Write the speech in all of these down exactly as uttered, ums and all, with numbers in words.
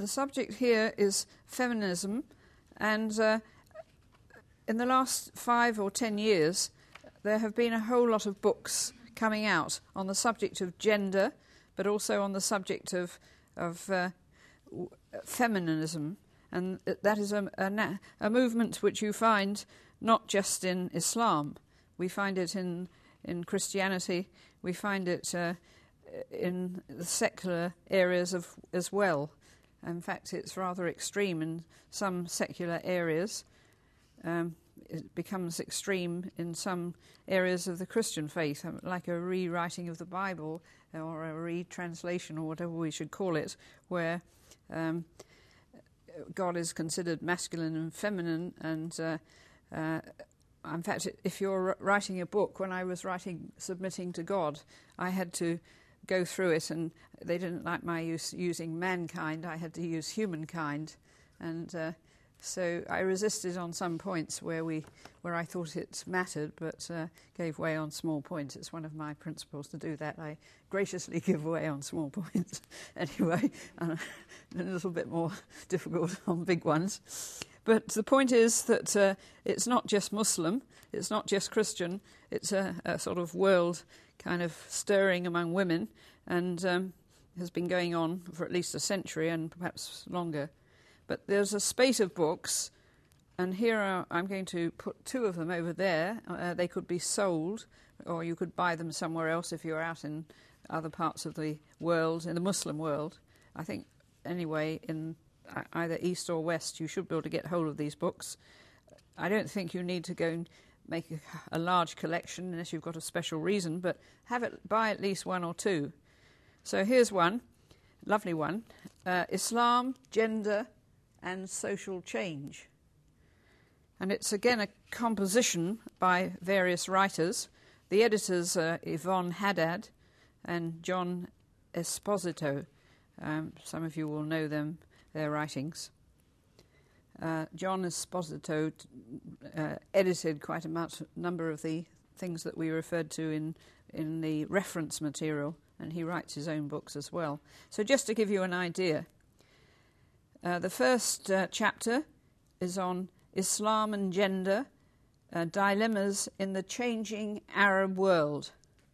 the subject here is feminism, and uh, in the last five or ten years, there have been a whole lot of books coming out on the subject of gender, but also on the subject of of uh, feminism, and that is a, a, a movement which you find not just in Islam. We find it in in Christianity. We find it uh, in the secular areas of as well. In fact, it's rather extreme in some secular areas. Um, it becomes extreme in some areas of the Christian faith, like a rewriting of the Bible or a retranslation or whatever we should call it, where um, God is considered masculine and feminine. And uh, uh, in fact, if you're writing a book, when I was writing Submitting to God, I had to go through it, and they didn't like my use, using mankind. I had to use humankind, and uh, so I resisted on some points where we, where I thought it mattered, but uh, gave way on small points. It's one of my principles to do that. I graciously give way on small points. Anyway, uh, a little bit more difficult on big ones. But the point is that uh, it's not just Muslim, it's not just Christian, it's a, a sort of world kind of stirring among women, and um, has been going on for at least a century and perhaps longer. But there's a spate of books, and here are, I'm going to put two of them over there. Uh, they could be sold, or you could buy them somewhere else if you're out in other parts of the world, in the Muslim world. I think, anyway, in either East or West, you should be able to get hold of these books. I don't think you need to go and make a, a large collection unless you've got a special reason, but have it, buy at least one or two. So here's one, lovely one, uh, Islam, Gender and Social Change. And it's again a composition by various writers. The editors are Yvonne Haddad and John Esposito. Um, some of you will know them, their writings. Uh, John Esposito uh, edited quite a much, number of the things that we referred to in, in the reference material, and he writes his own books as well. So just to give you an idea, uh, the first uh, chapter is on Islam and Gender, uh, Dilemmas in the Changing Arab World.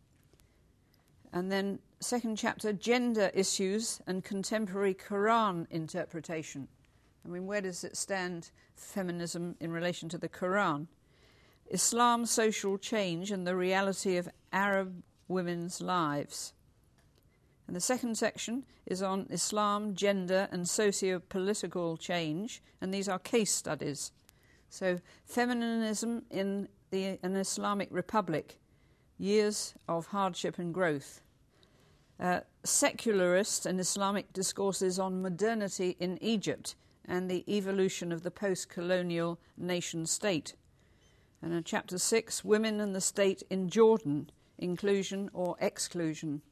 And then second chapter, Gender Issues and Contemporary Quran Interpretation. I mean, where does it stand, feminism, in relation to the Quran? Islam, Social Change and the Reality of Arab Women's Lives. And the second section is on Islam, Gender and Socio-Political Change, and these are case studies. So, Feminism in the, an Islamic Republic, Years of Hardship and Growth. Uh, secularist and Islamic discourses on modernity in Egypt and the evolution of the post-colonial nation-state. And in chapter six, Women and the State in Jordan, Inclusion or Exclusion.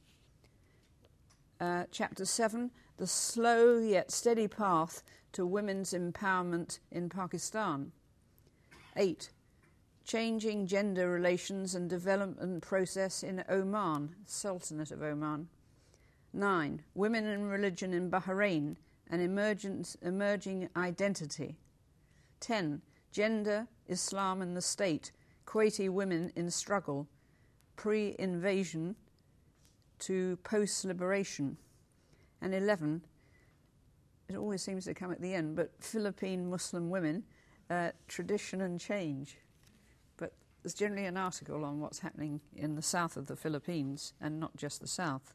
Uh, chapter seven, The Slow Yet Steady Path to Women's Empowerment in Pakistan. eight, Changing Gender Relations and Development Process in Oman, Sultanate of Oman. nine, Women and Religion in Bahrain, an emergent, emerging identity. ten, Gender, Islam and the State, Kuwaiti Women in Struggle, Pre-Invasion to Post-Liberation. And eleven, it always seems to come at the end, but Philippine Muslim Women, uh, Tradition and Change. But there's generally an article on what's happening in the south of the Philippines, and not just the south.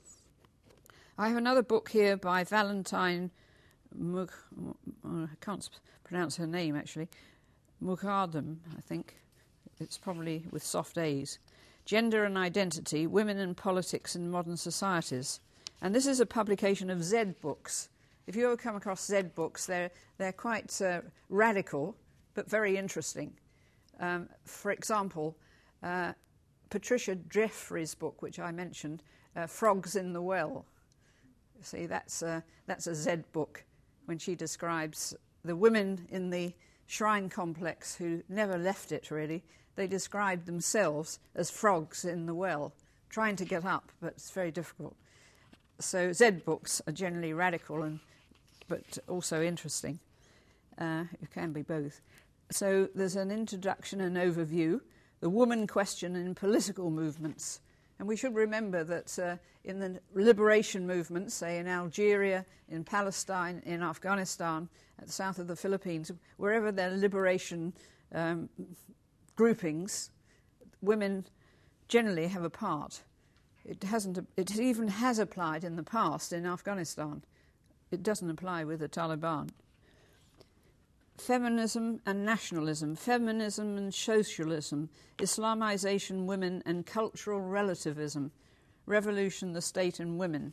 I have another book here by Valentine Mug... I can't pronounce her name, actually. Mughadam, I think. It's probably with soft A's. Gender and Identity, Women and Politics in Modern Societies. And this is a publication of Z Books. If you ever come across Z Books, they're, they're quite uh, radical, but very interesting. Um, for example, uh, Patricia Jeffrey's book, which I mentioned, uh, Frogs in the Well. See, that's a, that's a Z book, when she describes the women in the shrine complex who never left it, really. They described themselves as frogs in the well, trying to get up, but it's very difficult. So Z books are generally radical and but also interesting. Uh, it can be both. So there's an introduction and overview, the woman question in political movements. And we should remember that uh, in the liberation movements, say in Algeria, in Palestine, in Afghanistan, at the south of the Philippines, wherever there are liberation um, groupings, women generally have a part. It hasn't. It even has applied in the past in Afghanistan. It doesn't apply with the Taliban. Feminism and nationalism, feminism and socialism, Islamization, women and cultural relativism, revolution, the state and women.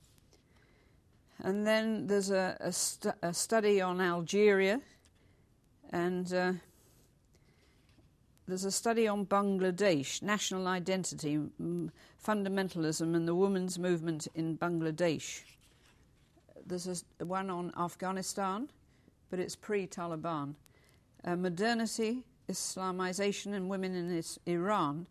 And then there's a, a, stu a study on Algeria, and uh, there's a study on Bangladesh, national identity, m fundamentalism and the women's movement in Bangladesh. There's a, one on Afghanistan, but it's pre-Taliban. Uh, modernity, Islamization and women in is Iran,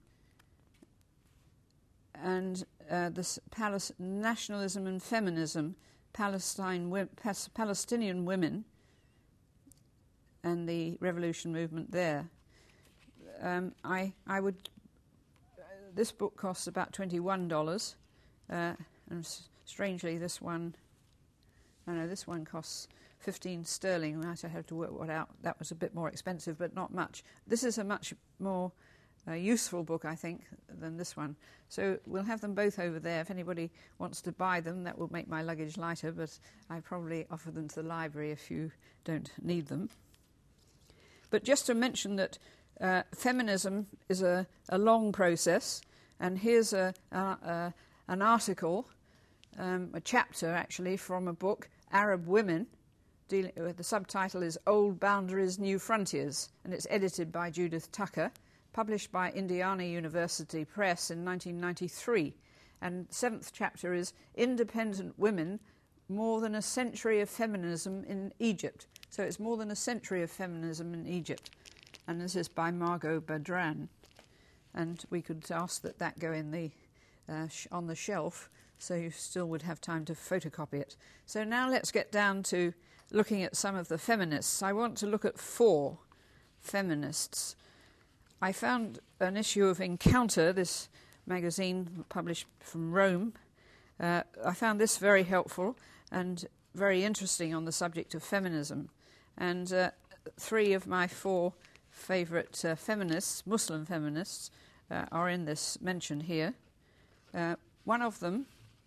and uh, this Palis nationalism and feminism, Palestine, wi Pas Palestinian women, and the revolution movement there. Um, I I would. Uh, this book costs about twenty-one dollars, uh, and s strangely, this one. I know this one costs fifteen sterling. I might have to work what out. That was a bit more expensive, but not much. This is a much more uh, useful book, I think, than this one. So we'll have them both over there. If anybody wants to buy them, that will make my luggage lighter, but I probably offer them to the library if you don't need them. But just to mention that uh, feminism is a, a long process, and here's a, a, a, an article, um, a chapter actually, from a book, Arab Women. Dealing, uh, the subtitle is Old Boundaries, New Frontiers, and it's edited by Judith Tucker, published by Indiana University Press in nineteen ninety-three. And the seventh chapter is Independent Women, More Than a Century of Feminism in Egypt. So it's more than a century of feminism in Egypt. And this is by Margot Badran. And we could ask that that go in the uh, sh on the shelf, so you still would have time to photocopy it. So now let's get down to looking at some of the feminists. I want to look at four feminists. I found an issue of Encounter, this magazine published from Rome. Uh, I found this very helpful and very interesting on the subject of feminism. And uh, three of my four favourite uh, feminists, Muslim feminists, uh, are in this mention here. Uh, one of them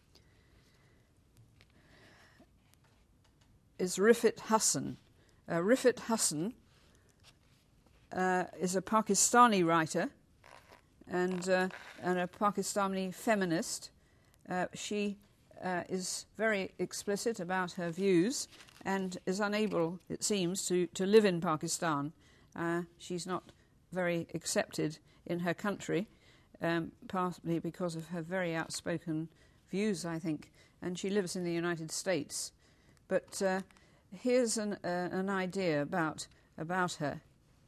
is Rifat Hassan. Uh, Rifat Hassan uh, is a Pakistani writer and, uh, and a Pakistani feminist. Uh, she uh, is very explicit about her views and is unable, it seems, to, to live in Pakistan. Uh, she's not very accepted in her country, um, partly because of her very outspoken views, I think, and she lives in the United States. But uh, here's an, uh, an idea about, about her.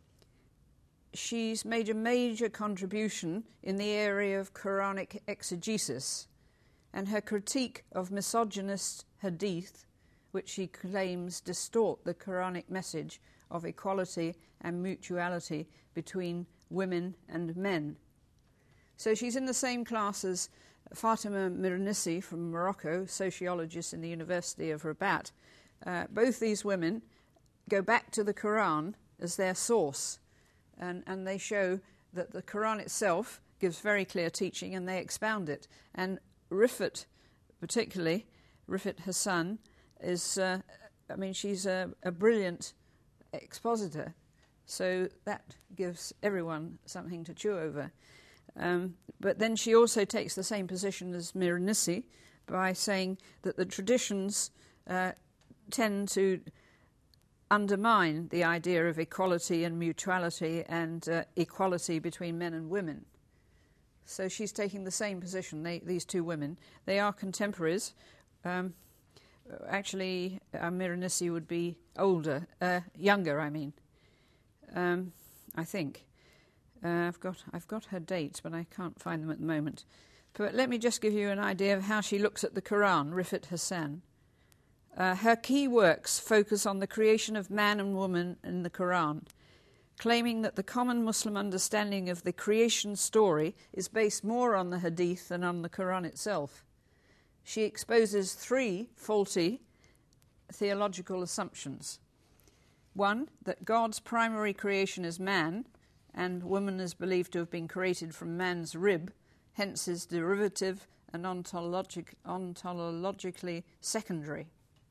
She's made a major contribution in the area of Quranic exegesis, and her critique of misogynist hadith, which she claims distort the Quranic message of equality and mutuality between women and men. So she's in the same class as Fatima Mernissi from Morocco, sociologist in the University of Rabat. Uh, both these women go back to the Quran as their source, and, and they show that the Quran itself gives very clear teaching, and they expound it. And Rifat, particularly, Rifat Hassan, is, uh, I mean, she's a, a brilliant expositor, so that gives everyone something to chew over. Um, but then she also takes the same position as Mernissi by saying that the traditions uh, tend to undermine the idea of equality and mutuality and uh, equality between men and women. So she's taking the same position, they, these two women. They are contemporaries. Um, actually, uh, Mernissi would be older, uh, younger, I mean, um, I think. Uh, I've got I've got her dates, but I can't find them at the moment. But let me just give you an idea of how she looks at the Quran, Rifat Hassan. Uh, her key works focus on the creation of man and woman in the Quran, claiming that the common Muslim understanding of the creation story is based more on the Hadith than on the Quran itself. She exposes three faulty theological assumptions. One, that God's primary creation is man, and woman is believed to have been created from man's rib, hence is derivative and ontologic, ontologically secondary.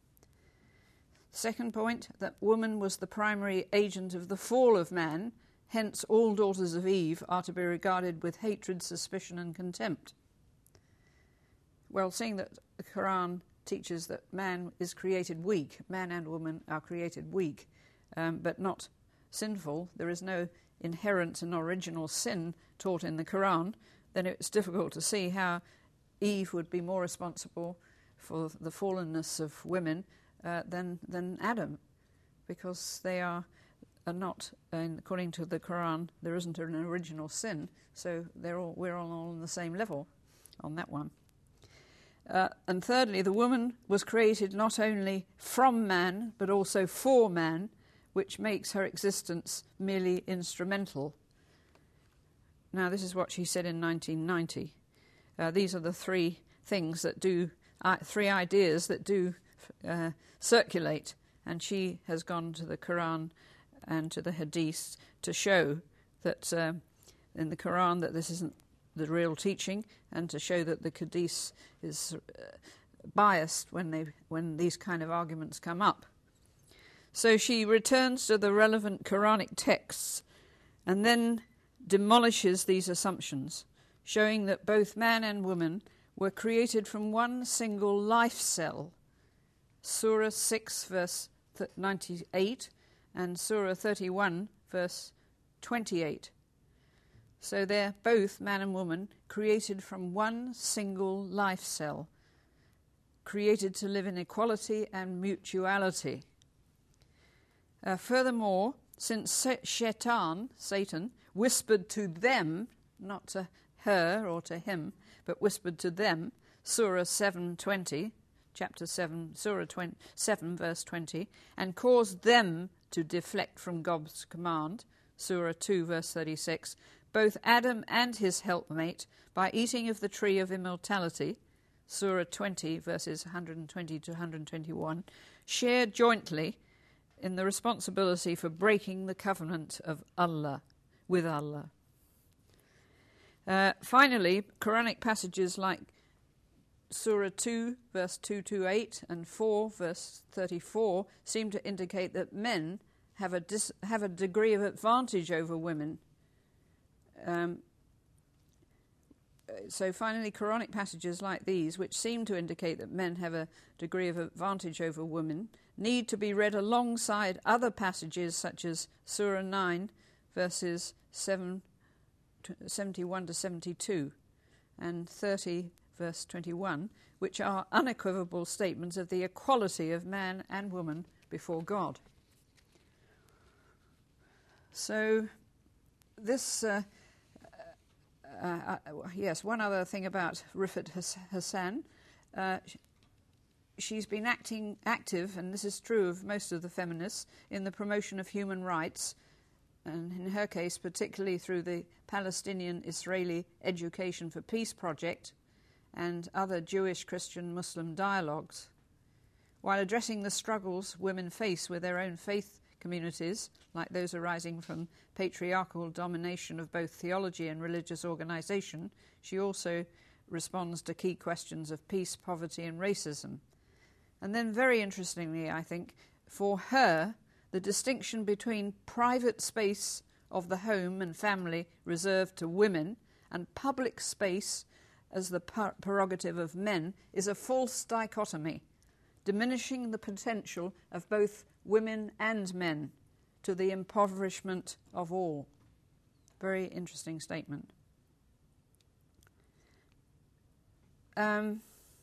Second point, that woman was the primary agent of the fall of man, hence all daughters of Eve are to be regarded with hatred, suspicion and contempt. Well, seeing that the Quran teaches that man is created weak, man and woman are created weak, um, but not sinful, there is no inherent and original sin taught in the Quran, then it's difficult to see how Eve would be more responsible for the fallenness of women uh, than than Adam, because they are, are not, uh, according to the Quran, there isn't an original sin, so they're all, we're all on the same level on that one. Uh, and thirdly, the woman was created not only from man, but also for man, which makes her existence merely instrumental. Now, this is what she said in nineteen ninety. Uh, these are the three things that do, uh, three ideas that do uh, circulate, and she has gone to the Quran and to the Hadith to show that uh, in the Quran that this isn't the real teaching, and to show that the Hadith is uh, biased when they when these kind of arguments come up. So she returns to the relevant Quranic texts and then demolishes these assumptions, showing that both man and woman were created from one single life cell. Surah six, verse ninety-eight, and Surah thirty-one, verse twenty-eight. So they're both, man and woman, created from one single life cell, created to live in equality and mutuality. Uh, furthermore, since Shaitan, Satan, whispered to them, not to her or to him, but whispered to them, Surah seven twenty, chapter seven, Surah seven, verse twenty, and caused them to deflect from God's command, Surah two, verse thirty-six, both Adam and his helpmate, by eating of the tree of immortality, Surah twenty, verses one hundred twenty to one hundred twenty-one, shared jointly in the responsibility for breaking the covenant of Allah, with Allah. Uh, finally, Quranic passages like Surah two, verse two twenty-eight, and four, verse thirty-four, seem to indicate that men have a, dis- have a degree of advantage over women. Um, so finally, Quranic passages like these, which seem to indicate that men have a degree of advantage over women, need to be read alongside other passages such as Surah nine, verses seven, seventy-one to seventy-two, and thirty, verse twenty-one, which are unequivocal statements of the equality of man and woman before God. So this... Uh, Uh, uh, yes, one other thing about Rifat Hassan. Uh, she's been acting active, and this is true of most of the feminists, in the promotion of human rights, and in her case, particularly through the Palestinian-Israeli Education for Peace project and other Jewish, Christian, Muslim dialogues. While addressing the struggles women face with their own faith communities, like those arising from patriarchal domination of both theology and religious organisation, she also responds to key questions of peace, poverty and racism. And then, very interestingly, I think, for her, the distinction between private space of the home and family reserved to women and public space as the prerogative of men is a false dichotomy, diminishing the potential of both women and men to the impoverishment of all. Very interesting statement. Um,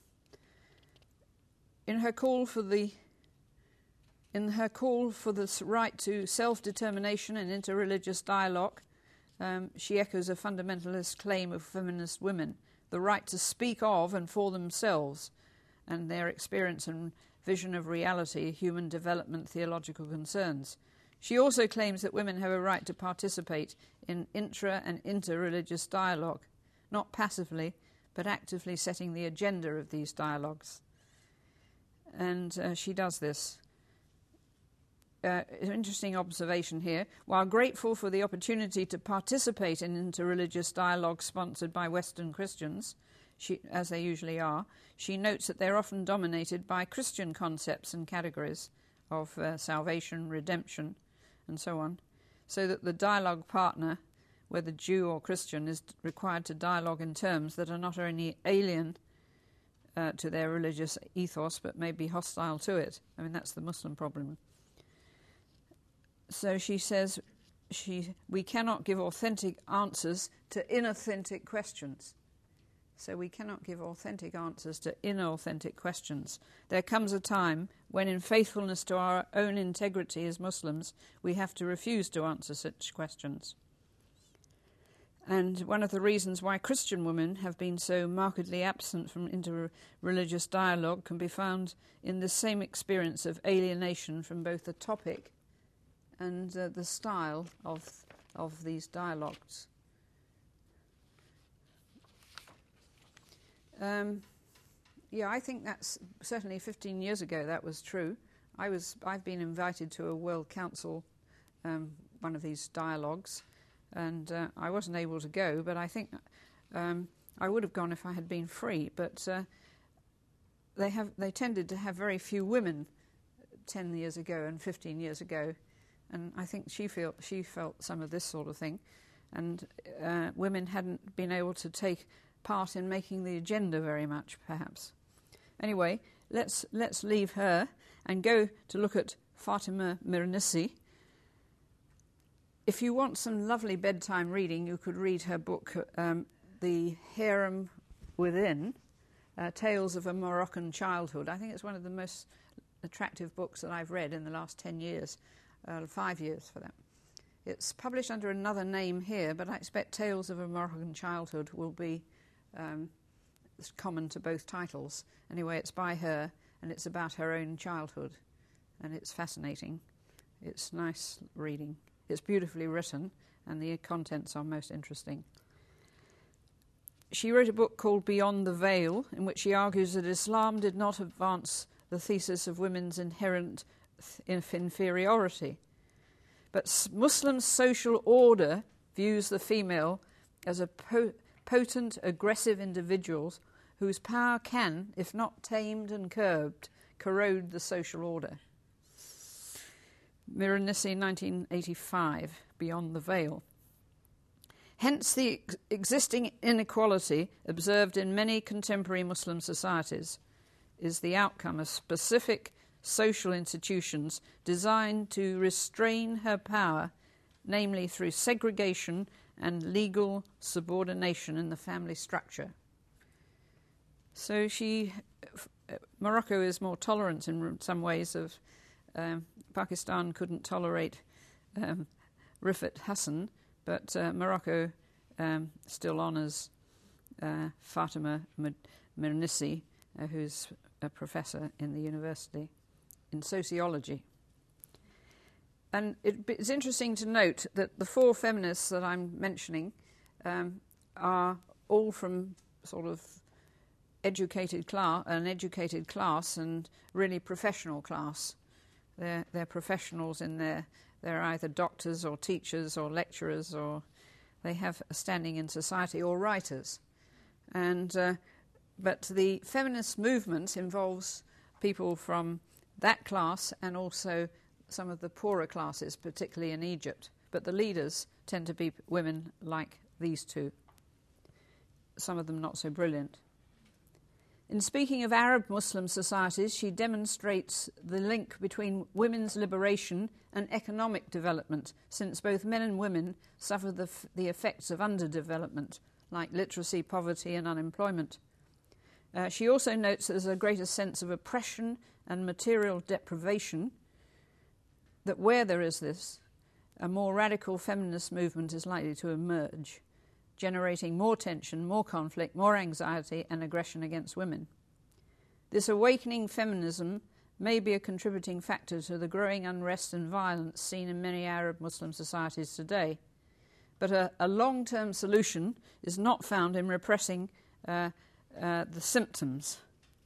in her call for the in her call for the right to self-determination and interreligious dialogue, um, she echoes a fundamentalist claim of feminist women: the right to speak of and for themselves and their experience and vision of reality, human development, theological concerns. She also claims that women have a right to participate in intra- and inter-religious dialogue, not passively, but actively setting the agenda of these dialogues. And uh, she does this. Uh, an interesting observation here. While grateful for the opportunity to participate in interreligious dialogue sponsored by Western Christians, she, as they usually are, she notes that they're often dominated by Christian concepts and categories of uh, salvation, redemption, and so on, so that the dialogue partner, whether Jew or Christian, is required to dialogue in terms that are not only alien uh, to their religious ethos, but may be hostile to it. I mean, that's the Muslim problem. So she says she, we cannot give authentic answers to inauthentic questions. So we cannot give authentic answers to inauthentic questions. There comes a time when, in faithfulness to our own integrity as Muslims, we have to refuse to answer such questions. And one of the reasons why Christian women have been so markedly absent from inter-religious dialogue can be found in the same experience of alienation from both the topic and uh, the style of of these dialogues. Um, yeah, I think that's certainly fifteen years ago that was true. I was I've been invited to a World Council, um, one of these dialogues, and uh, I wasn't able to go. But I think um, I would have gone if I had been free. But uh, they have they tended to have very few women ten years ago and fifteen years ago. And I think she felt she felt some of this sort of thing, and uh, women hadn't been able to take part in making the agenda very much, perhaps. Anyway, let's let's leave her and go to look at Fatima Mernissi. If you want some lovely bedtime reading, you could read her book, um, The Harem Within, uh, Tales of a Moroccan Childhood. I think it's one of the most attractive books that I've read in the last ten years. Uh, five years for that. It's published under another name here, but I expect Tales of a Moroccan Childhood will be um, common to both titles. Anyway, it's by her, and it's about her own childhood, and it's fascinating. It's nice reading. It's beautifully written, and the contents are most interesting. She wrote a book called Beyond the Veil, in which she argues that Islam did not advance the thesis of women's inherent inferiority. But Muslim social order views the female as a po- potent, aggressive individual whose power can, if not tamed and curbed, corrode the social order. Mernissi, nineteen eighty-five, Beyond the Veil. Hence the ex- existing inequality observed in many contemporary Muslim societies is the outcome of specific social institutions designed to restrain her power, namely through segregation and legal subordination in the family structure. So she, Morocco is more tolerant in some ways of, um, Pakistan couldn't tolerate um, Rifat Hassan, but uh, Morocco um, still honours uh, Fatima Mernissi, uh, who's a professor in the university in sociology. And it, it's interesting to note that the four feminists that I'm mentioning um, are all from sort of educated class, an educated class, and really professional class. They're, they're professionals in their, they're either doctors or teachers or lecturers, or they have a standing in society, or writers. And uh, but the feminist movement involves people from that class and also some of the poorer classes, particularly in Egypt. But the leaders tend to be women like these two, some of them not so brilliant. In speaking of Arab Muslim societies, she demonstrates the link between women's liberation and economic development, since both men and women suffer the, f- the effects of underdevelopment, like literacy, poverty and unemployment. Uh, she also notes that there's a greater sense of oppression and material deprivation, that where there is this, a more radical feminist movement is likely to emerge, generating more tension, more conflict, more anxiety and aggression against women. This awakening feminism may be a contributing factor to the growing unrest and violence seen in many Arab Muslim societies today. But a, a long-term solution is not found in repressing uh, uh, the symptoms.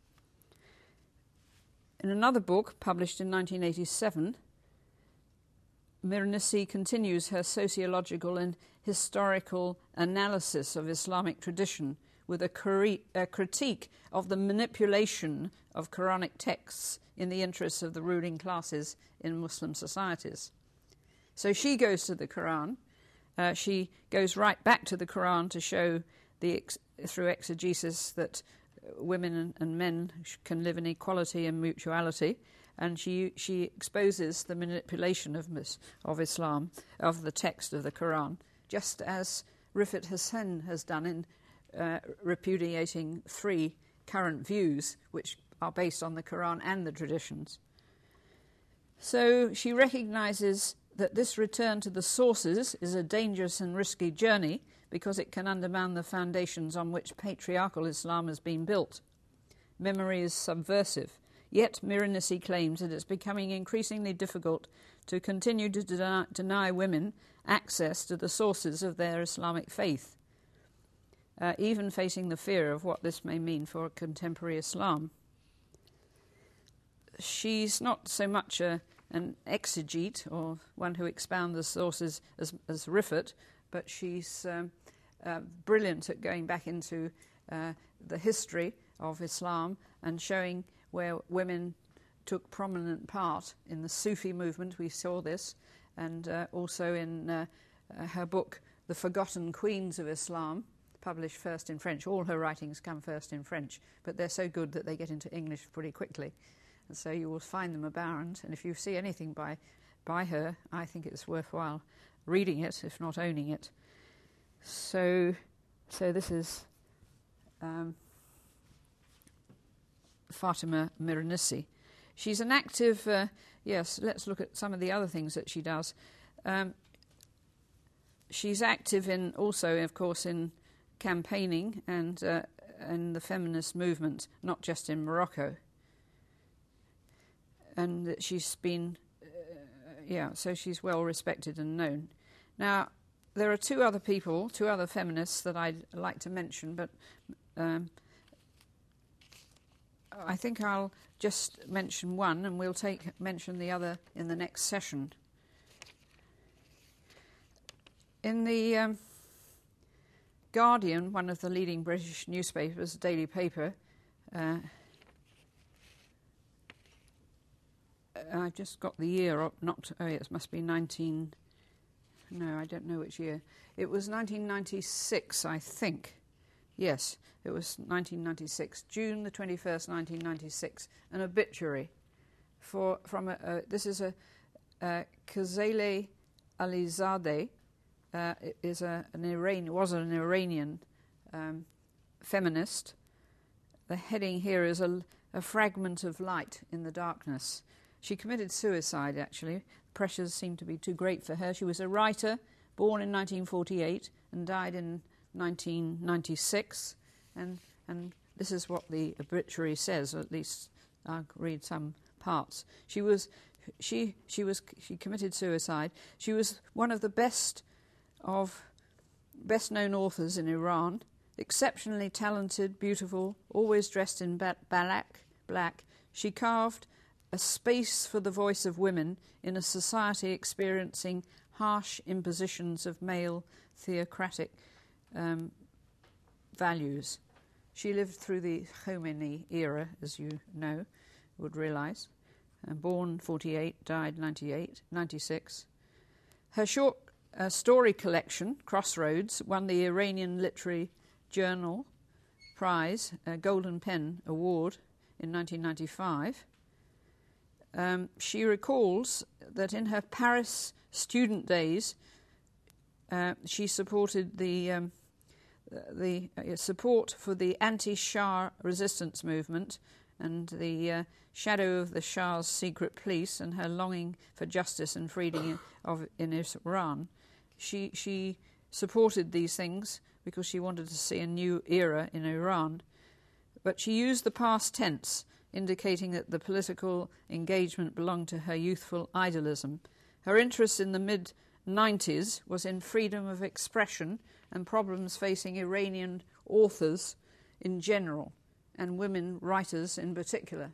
In another book, published in nineteen eighty-seven, Mir-Nisi continues her sociological and historical analysis of Islamic tradition with a, cri- a critique of the manipulation of Quranic texts in the interests of the ruling classes in Muslim societies. So she goes to the Quran. Uh, she goes right back to the Quran to show the ex- through exegesis that women and, and men can live in equality and mutuality, and she she exposes the manipulation of of Islam, of the text of the Quran, just as Rifat Hussain has done in uh, repudiating three current views which are based on the Quran and the traditions. So she recognises that this return to the sources is a dangerous and risky journey because it can undermine the foundations on which patriarchal Islam has been built. Memory is subversive, yet Mir-Nisi claims that it's becoming increasingly difficult to continue to deny, deny women access to the sources of their Islamic faith, uh, even facing the fear of what this may mean for contemporary Islam. She's not so much a, an exegete or one who expounds the sources as, as Rifat, but she's um, uh, brilliant at going back into uh, the history of Islam and showing where women took prominent part in the Sufi movement. We saw this, and uh, also in uh, uh, her book, The Forgotten Queens of Islam, published first in French. All her writings come first in French, but they're so good that they get into English pretty quickly. And so you will find them abound, and if you see anything by by her, I think it's worthwhile reading it, if not owning it. So, so this is um, Fatima Mir-Nisi. She's an active, uh, yes, let's look at some of the other things that she does. Um, she's active in also, of course, in campaigning and uh, in the feminist movement, not just in Morocco. And she's been, uh, yeah, so she's well respected and known. Now, there are two other people, two other feminists that I'd like to mention, but um, I think I'll just mention one, and we'll take mention the other in the next session. In the um, Guardian, one of the leading British newspapers, daily paper, uh, I've just got the year up, not, oh, it must be nineteen, no, I don't know which year. It was nineteen ninety-six, I think. Yes, it was nineteen ninety-six, June the twenty-first, nineteen ninety-six, an obituary for from a, uh, this is a, uh, Ghazaleh Alizadeh, uh, is a, an Iranian, was an Iranian um, feminist. The heading here is a, a fragment of light in the darkness. She committed suicide, actually. Pressures seemed to be too great for her. She was a writer, born in nineteen forty-eight and died in nineteen ninety-six. And, and this is what the obituary says, or at least I'll read some parts. She was, she, she was, she committed suicide. She was one of the best of best-known authors in Iran, exceptionally talented, beautiful, always dressed in balak, black. She carved a space for the voice of women in a society experiencing harsh impositions of male theocratic um, values. She lived through the Khomeini era, as you know, would realise. Uh, born forty-eight, died ninety-eight, ninety-six. Her short uh, story collection, Crossroads, won the Iranian Literary Journal Prize, uh, Golden Pen Award in nineteen ninety-five. Um, she recalls that in her Paris student days, uh, she supported the um, the uh, support for the anti-Shah resistance movement and the uh, shadow of the Shah's secret police and her longing for justice and freedom of in Iran. She she supported these things because she wanted to see a new era in Iran, but she used the past tense. indicating that the political engagement belonged to her youthful idealism. Her interest in the mid nineties was in freedom of expression and problems facing Iranian authors in general, and women writers in particular.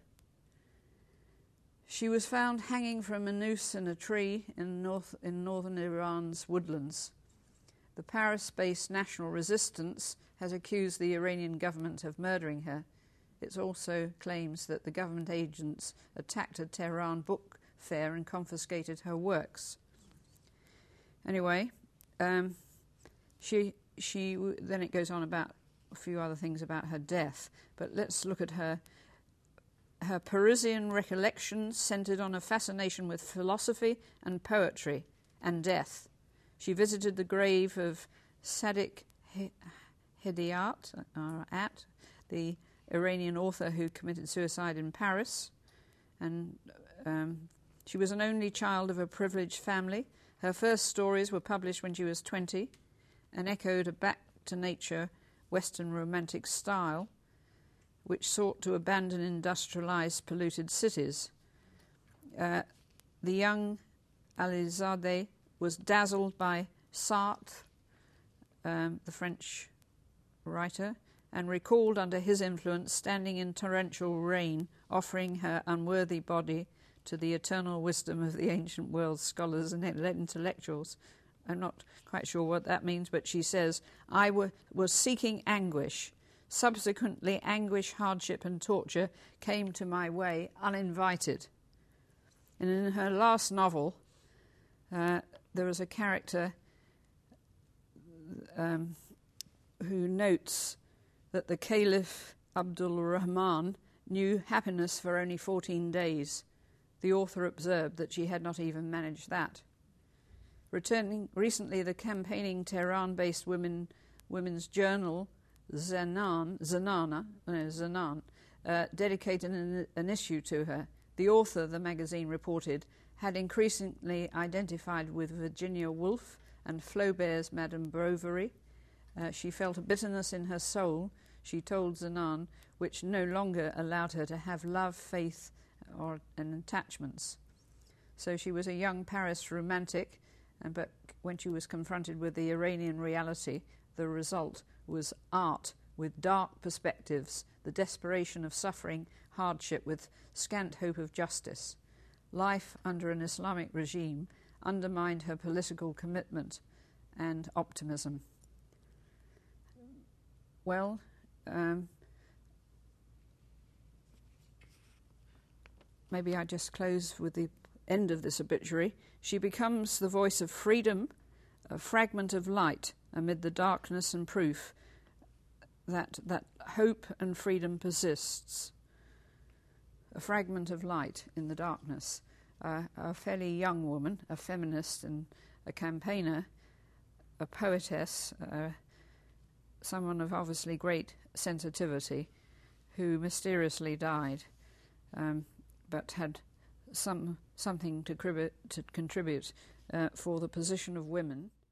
She was found hanging from a noose in a tree in, north, in northern Iran's woodlands. The Paris-based National Resistance has accused the Iranian government of murdering her. It also claims that the government agents attacked a Tehran book fair and confiscated her works. Anyway, um, she she then it goes on about a few other things about her death. But let's look at her. Her Parisian recollections centered on a fascination with philosophy and poetry and death. She visited the grave of Sadiq Hidayat, uh, at the Iranian author who committed suicide in Paris, and um, she was an only child of a privileged family. Her first stories were published when she was twenty and echoed a back-to-nature Western romantic style which sought to abandon industrialized, polluted cities. Uh, the young Alizadeh was dazzled by Sartre, um, the French writer, and recalled under his influence standing in torrential rain, offering her unworthy body to the eternal wisdom of the ancient world's scholars and intellectuals. I'm not quite sure what that means, but she says, I w- was seeking anguish. Subsequently, anguish, hardship and torture came to my way uninvited. And in her last novel, uh, there was a character um, who notes that the Caliph Abdul Rahman knew happiness for only fourteen days. The author observed that she had not even managed that. Returning recently, the campaigning Tehran-based women, women's journal Zanan, Zanana, no, Zanan, uh, dedicated an, an issue to her. The author, the magazine reported, had increasingly identified with Virginia Woolf and Flaubert's Madame Bovary. Uh, she felt a bitterness in her soul, she told Zanan, which no longer allowed her to have love, faith, or and attachments. So she was a young Paris romantic, and but when she was confronted with the Iranian reality, the result was art with dark perspectives, the desperation of suffering, hardship with scant hope of justice. Life under an Islamic regime undermined her political commitment and optimism. Well, um, maybe I just close with the end of this obituary. She becomes the voice of freedom, a fragment of light amid the darkness and proof that that hope and freedom persists. A fragment of light in the darkness. Uh, a fairly young woman, a feminist and a campaigner, a poetess, uh, someone of obviously great sensitivity, who mysteriously died, um, but had some something to, crib- to contribute uh, for the position of women.